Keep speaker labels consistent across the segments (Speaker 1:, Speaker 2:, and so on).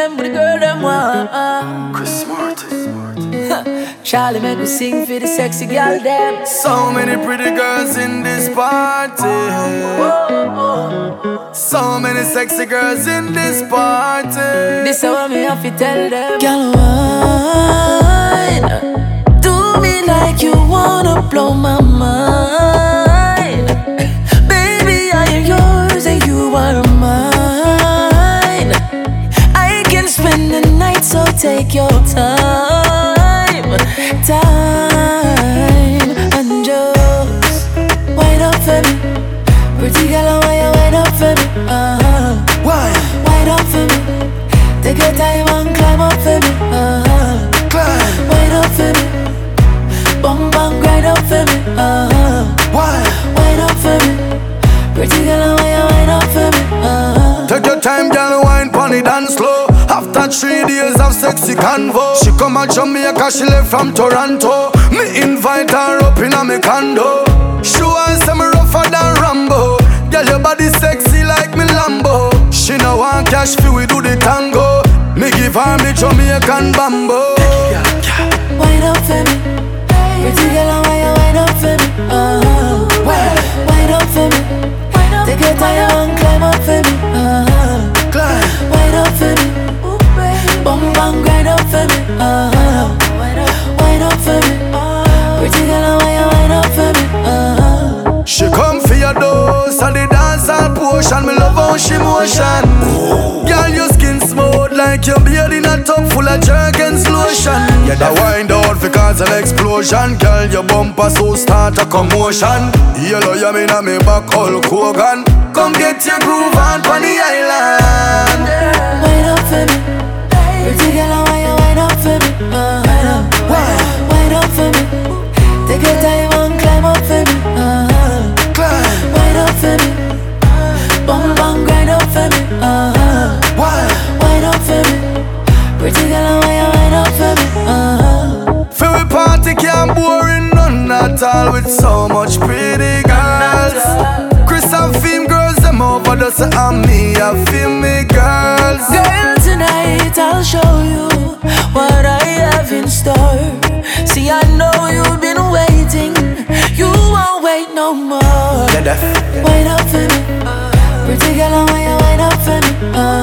Speaker 1: them, with the girl them want.
Speaker 2: Chris Smart.
Speaker 1: Charlie make me sing for the sexy girl them.
Speaker 2: So many pretty girls in this party. So many sexy girls in this party.
Speaker 1: This is what me have to tell them.
Speaker 3: Girl, wine, do me like you wanna blow my mind. Baby, I am yours and you are mine. I can spend the night, so take your time, and just wind up for me. Pretty girl, why you wind up for me?
Speaker 2: Why?
Speaker 3: Wind up for me. Take your time and climb up for me.
Speaker 2: Climb.
Speaker 3: Wind up for me. Bum bum grind up for me.
Speaker 2: Why?
Speaker 3: Wind up for me. Pretty girl, why you wind up for me?
Speaker 2: Take your time, girl, wine pon it and slow. After 3 days of sexy convo, she come to Jamaica, she left from Toronto. Me invite her up in a me condo. She wants some rougher than Rambo. Girl, your body sexy like me Lambo. She no want cash fee, we do the tango. Me give her me Jamaican bambo.
Speaker 3: Wind up for me. Pretty girl, why you wind up for me? Wind up for me. Take your time and climb up for me.
Speaker 2: Climb.
Speaker 3: Wind up for me. Bum bum grind up for me. Wind up for me. Pretty girl, why you wind up for me?
Speaker 2: She come for your dose and the dance and potion. Me love how she motion. Girl, your skin smooth like your beard in a tub full of Jergens lotion. Yeah, that wind out for cause an explosion. Girl, your bumper so start a commotion. Yellow yam in a me back, Hulk Hogan. Come get your groove on the island.
Speaker 3: Wind up for me. Pretty girl, why you wind up for me? Wind up for me. Take your time and climb up for me.
Speaker 2: Climb.
Speaker 3: Wind up for me. Bum bum grind up for me.
Speaker 2: Why?
Speaker 3: Wind up for me. Pretty girl, why you wind up for me?
Speaker 2: For we party can't boring none at all with so much pretty girls. Chris and Fame girls, them overdose and me, I feel me girls.
Speaker 3: Girl, tonight I'll show you what I have in store. See, I know you've been waiting. You won't wait no more. Wind up for me. Pretty girl, why you wind up for me?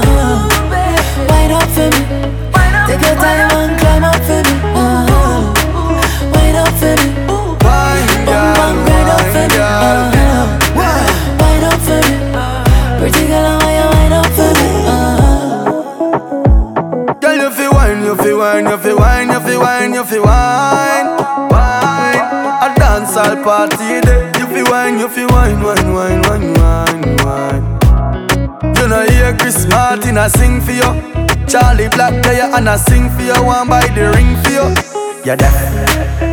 Speaker 3: Wind up for me. Take your time and climb up for me. Wind up for me.
Speaker 2: Wine girl,
Speaker 3: Wind up for me. Wind up for me. Pretty girl, why you wind up for me?
Speaker 2: girl, you fi wine, you fi wine, you fi wine, you fi wine, you fi wine. Wine, a dance all party day. You fi wine, you fi wine, wine, wine, wine, wine, wine. You know hear Chris Martin a sing for you. Charlie Black player and I sing for you. One by the ring for you. Yeah, that.